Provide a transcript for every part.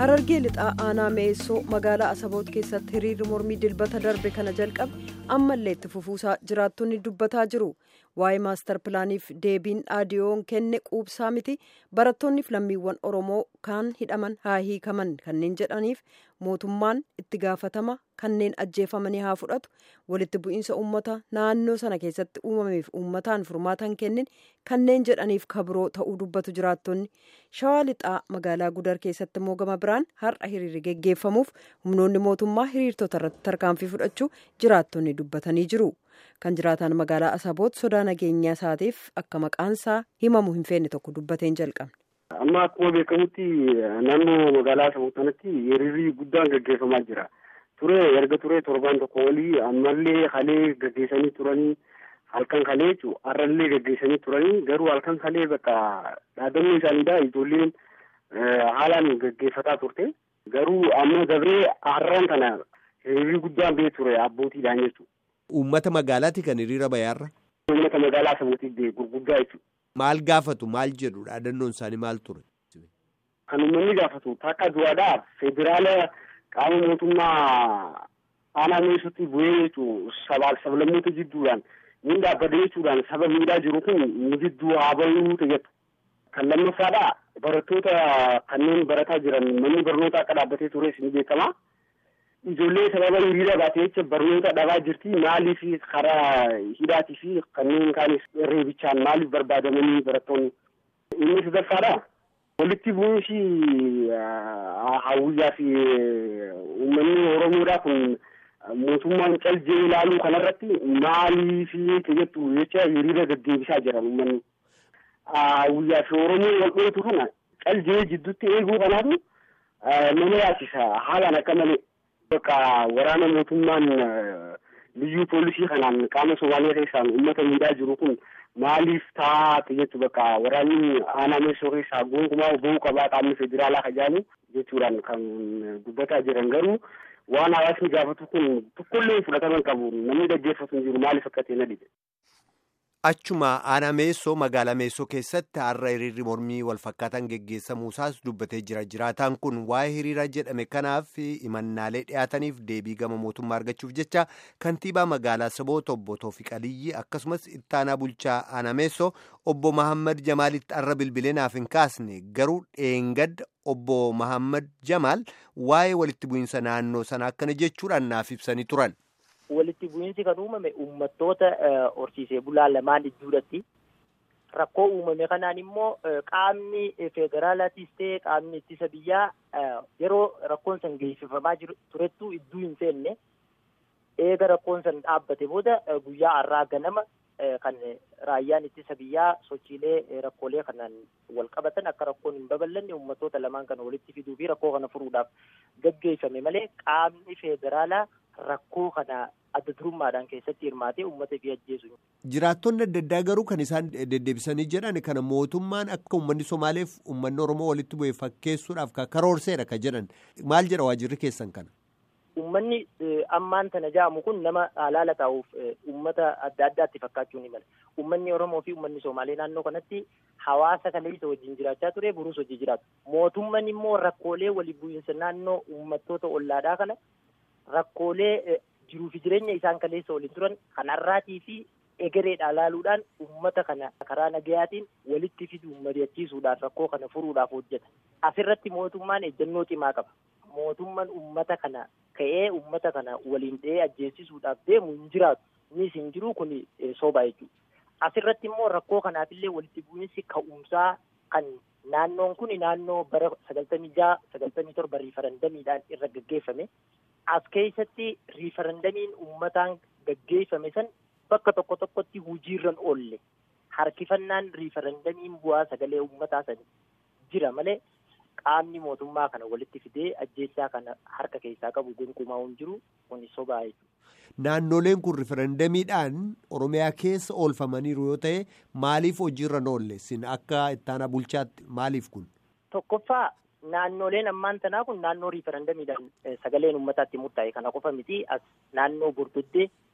Harargee lixaa aanaa Meessoo magaalaa Asaboot keessatti hiriirri mormii dilbata darbe kana jalqabe ammallee itti fufuusaa jiraattonni dubbataa jiru. Waa'ee maastar pilaaniif deebiin dhaadiyoon kenne quubsaa miti. Barattoonniif lammiiwwan Oromoo kaan hidhaman haa hiikaman kanneen jedhaniif mootummaan itti gaafatama kanneen ajjeefamanii haa fudhatu. Walitti bu'iinsa uummata naannoo sana keessatti uumameef uummataan furmaatan kennin kanneen jedhaniif kabiroo ta'uu dubbatu jiraattonni. Shawaa lixaa magaalaa Gudar keessatti immoo gama biraan har'a hiriirri geggeeffamuuf humnoonni mootummaa hiriirtota irratti tarkaanfii fudhachuu jiraattonni dubbatanii jiru. Kan jiraatan magaalaa Asaboot sodaa nageenyaa isaatiif akka maqaansaa himamu hin feenne tokko dubbateen jalqabne. Amma akkuma beekamutti naannoo magaalaa Asaboot kanatti hiriirri guddaan gaggeeffamaa jira. Erga ture torbaan tokko olii ammallee halee gaggeessanii turanii halkan kalee jechuun har'allee gaggeessanii turanii garuu halkan kalee bakka dhaadannoo isaaniidha ijoolleen haalaan gaggeeffataa turte. Garuu amma dabree har'aan kana hiriirri guddaan ba'ee ture abbootiidhaan jechuudha. Uummata magaalaati kan hiriira bayaarra? Uummata magaalaa Asabootiif gurguddaa jechuudha. Maal gaafatu maal jedhu dhaadannoon isaanii maal ture? Kan uummanni gaafatu takka du'aadhaaf federaala qaama mootummaa aanaa Meessootti bu'ee jechuun sablammoota jidduudhaan ni dhaabbate jechuudhaan saba miidhaa jiru kun ni jidduu haa bahuu ta'etu. Kan lammaffaadhaa barattoota kanneen barataa jiran manni barnoota akka dhaabbatee tures ni beekama. Ijoollee sababa hiriira baatee jecha barnoota dhabaa jirti. Maaliif karaa hidhaatii fi kanneen kaanis reebichaan maaliif barbaadamanii barattoonni? Inni sadaffaadha. Walitti bu'iinsi hawwiyyaa fi uummanni Oromoodhaa kun mootummaan caljee ilaaluu kanarratti maaliif jettu jecha hiriira gaggeessaa jiran uummanni. Hawwiyyaa fi Oromoo wal dhooftu kana caljee jidduutti eeguu kanaatu nama yaasisa haalaan akka malee. Bakka waraana mootummaan liyyuu poolisii kanaan qaama Somaaliyaa keessaan uummata miidhaa jiru kun maaliif taate jettu bakka waraanni aanaa Meessoo keessaa gonkumaa bahuu qabaa qaamni federaalaa kajaamu jechuudhaan kan dubbataa jiran garuu waan hawaasni gaafatu kun tokkollee fudhataman qabu namni dhaggeeffatu hin jiru maaliif akka ta'e na dhibe. Achuma aanaa Meessoo magaalaa Meessoo keessatti har'a hiriirri mormii walfakkaatan geggeessamuusaas dubbatee jira. Jiraataan kun waa'ee hiriira jedhame kanaaf himannaalee dhiyaataniif deebii gama mootummaa argachuuf jecha kantiibaa magaalaa Asaboot obbo Toofiq Aliyyi akkasumas ittaanaa bulchaa aanaa Meessoo obbo Mahammad Jamaalitti har'a bilbilee naaf hin kaasne garuu dheengadda obbo Mahammad Jamaal waa'ee walitti bu'iinsa naannoo sana akkana jechuudhaan naaf ibsanii turan. Walitti bu'iinsi kan uumame uummattoota horsiisee bulaa lamaan gidduutti rakkoo uumame kanaan immoo qaamni federaalaatis ta'e qaamni ittisa biyyaa yeroo rakkoon san geessifamaa turettu iddoo hin seenne eega rakkoon san dhaabbate booda guyyaa har'aa ganama kan raayyaan ittisa biyyaa sochiilee rakkoolee kanaan wal qabatan akka rakkoon hin babal'anne uummattoota lamaan kana walitti fiduu fi rakkoo kana furuudhaaf gaggeeffame malee qaamni federaalaa rakkoo kana adda durummaadhaan keessatti hirmaatee uummata fi ajjeesu. Jiraattonni adda addaa garuu kan isaan deddeebisanii jedhan kana mootummaan akka uummanni Somaaleef uummanni Oromoo walitti bu'ee fakkeessuudhaaf karoorseera ka jedhan maal jedha waajirri keessan kana? Uummanni ammaan tana ja'amu kun nama alaala taa'uuf uummata adda addaatti fakkaachuu ni mala. Uummanni Oromoo fi uummanni Somaalee naannoo kanatti hawaasa kaleessa wajjin jiraachaa ture buruus hojii jiraatu. Mootummaan immoo rakkoolee walitti bu'iinsa naannoo uummattoota ollaadhaa kana rakkoolee jiruu fi jireenya isaan kaleessa waliin turan kanarraatii fi egereedhaa ilaaluudhaan uummata kana karaa nagayaatiin walitti fiduu mari'achiisuudhaan rakkoo kana furuudhaaf hojjeta. Asirratti mootummaan ejjennoo cimaa qaba. Mootummaan uummata kana ka'ee uummata kana waliin ta'ee ajjeesisuudhaaf deemu hin jiraatu. Innis hin jiru kun soba jechuudha. Asirratti immoo rakkoo kanaafillee walitti bu'iinsi ka'umsaa kan naannoon kun naannoo bara 96-97 riifarandamiidhaan irra gaggeeffame. As keessatti riifarandamiin uummataan gaggeeffame san bakka tokko tokkotti hojiirran oolle harkifannaan riifarandamiin bu'aa sagalee uummataa san jira malee qaamni mootummaa kana walitti fidee ajjeechaa kana harka keessaa qabu gonkumaa hin jiru kun sobaa jechuudha. Naannoleen kun riifarandamiidhaan Oromiyaa keessa oolfamaniiru yoo ta'e maaliif hojiirran oolle sin akka ittaanaa bulchaatti maaliif kun? Tokkoffaa. Naannoleen ammaan tanaa kun naannoo riifarandamiidhaan sagaleen uummataatti murtaa'e kana qofa miti as naannoo Bordoddee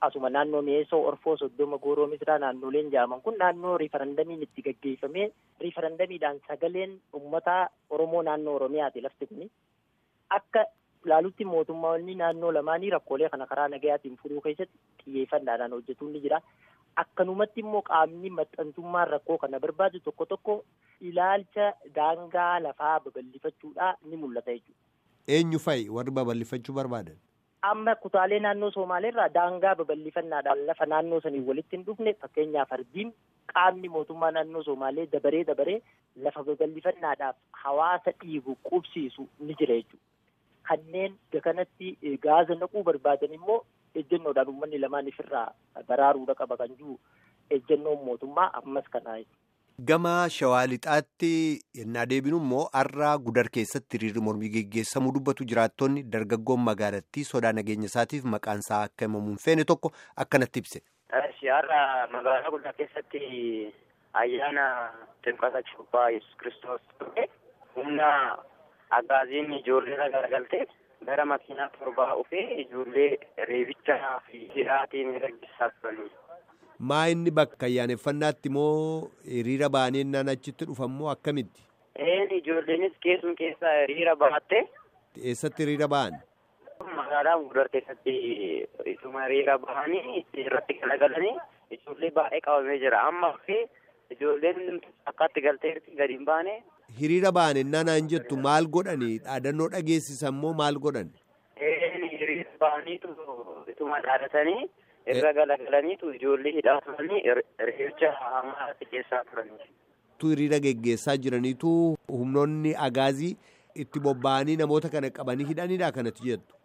asuma naannoo Mi'eessoo, Orfoo, Soddoma, Gooroo, Misraa naannoleen jedhaman kun naannoo riifarandamiin itti gaggeeffamee riifarandamiidhaan sagaleen uummata Oromoo naannoo Oromiyaati lafti kuni. Akka ilaalutti mootummaawwanni naannoo lamaanii rakkoolee kana karaa nagayaatiin furuu keessatti xiyyeeffannaadhaan hojjetuun ni jira. Akkanumatti immoo qaamni maxxantummaan rakkoo kana barbaadu tokko tokko ilaalcha daangaa lafaa babal'ifachuudhaa ni mul'ata jechuudha. Eenyu fa'i warri babal'ifachuu barbaadan? Amma kutaalee naannoo Somaaleerraa daangaa babal'ifannaadhaan lafa naannoo sanii walitti hin dhufne fakkeenyaaf ardiin qaamni mootummaa naannoo Somaalee dabaree lafa babal'ifannaadhaaf hawaasa dhiibu qubsiisu ni jira jechuudha. Kanneen kanatti gaaza naquu barbaadan immoo ejjennoodhaan uummanni lamaan ifirraa baraaruudha qaba kan jiru ejjennoon mootummaa ammas kanaa. Gama Shawaa Lixaatti yennaa deebinu immoo har'a Gudar keessatti hiriirri mormii geggeessamuu dubbatu jiraattonni dargaggoon magaalattii sodaa nageenya isaatiif maqaan isaa akka himamuun feene tokko akkanatti ibse. Har'a magaalaa Gudar keessatti ayyaana Ximqata Cuuphaa Yesuus Kiristoos ture humna agaaziin ijoollee garagaltee gara makiinaa torbaa dhufee ijoollee reebichaa fi hidhaatiin gaggeessaa turanii. Maa inni bakka ayyaaneffannaatti moo hiriira baanennaan achitti dhufammoo akkamitti? Ijoolleenis keessum keessa hiriira baatte. Eessatti hiriira ba'an? Magaalaa Gudar keessatti isuma hiriira bahanii irratti galagalanii ijoollee baay'ee qabamee jira. Amma fi ijoolleen akkaatti galtee gadi hin baane. Hiriira baanennaan aan jettu maal godhani? Dhaadannoo dhageessisan moo maal godhan? Hiriira bahaniitu isuma dhaadatanii. Irra galagalaniitu ijoollee hidhaa turanii reebicha hamaatti keessaa turanii. Tu hiriira geggeessaa jiraniitu humnoonni agaazii itti bobba'anii namoota kana qabanii hidhanidha kanatti jettu.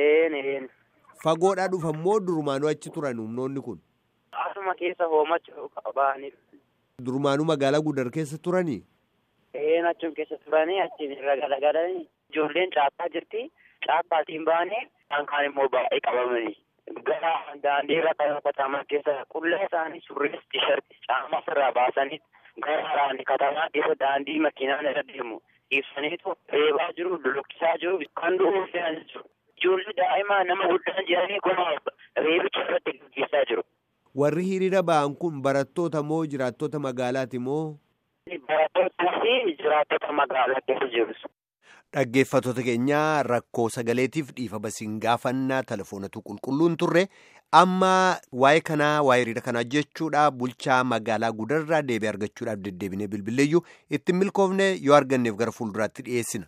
Fagoodhaa dhufammoo durumaanuu achi turan humnoonni kun. Asuma keessa hoomachuu qabanii. Durumaanuu magaalaa Gudar keessa turanii? Achuma keessa turanii achiin irra galagalanii ijoolleen caappaa jirti. Caappaatiin baanee kaan immoo baay'ee qabamanii. Gara daandiirra katamaa keessa qullaa isaanii surrees tishartii caamaa irraa baasanii gara katamaa keessa daandii makiinaan irra deemu ibsaniitu reebaa jiru, lolokkisaa jiru, kan du'uu fe'an jiru. Ijoollee daa'imaa nama guddaan jiranii kun reebicha irratti gaggeessaa jiru. Warri hiriira ba'an kun barattoota moo jiraattota magaalaati moo? Barattootaa fi jiraattota magaalaa keessa jiru. Dhaggeeffattoota keenyaa rakkoo sagaleetiif dhiifama siin gaafannaa telefoonatu qulqulluun turre amma waa'ee kanaa waa'ee hiriira kanaa jechuudha bulchaa magaalaa Gudarraa deebii argachuudhaaf deddeebinee bilbileeyyuu ittiin milkoofne yoo arganneef gara fuulduraatti dhiyeessina.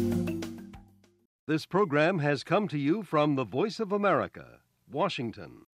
This program has come to you from the Voice of America, Washington.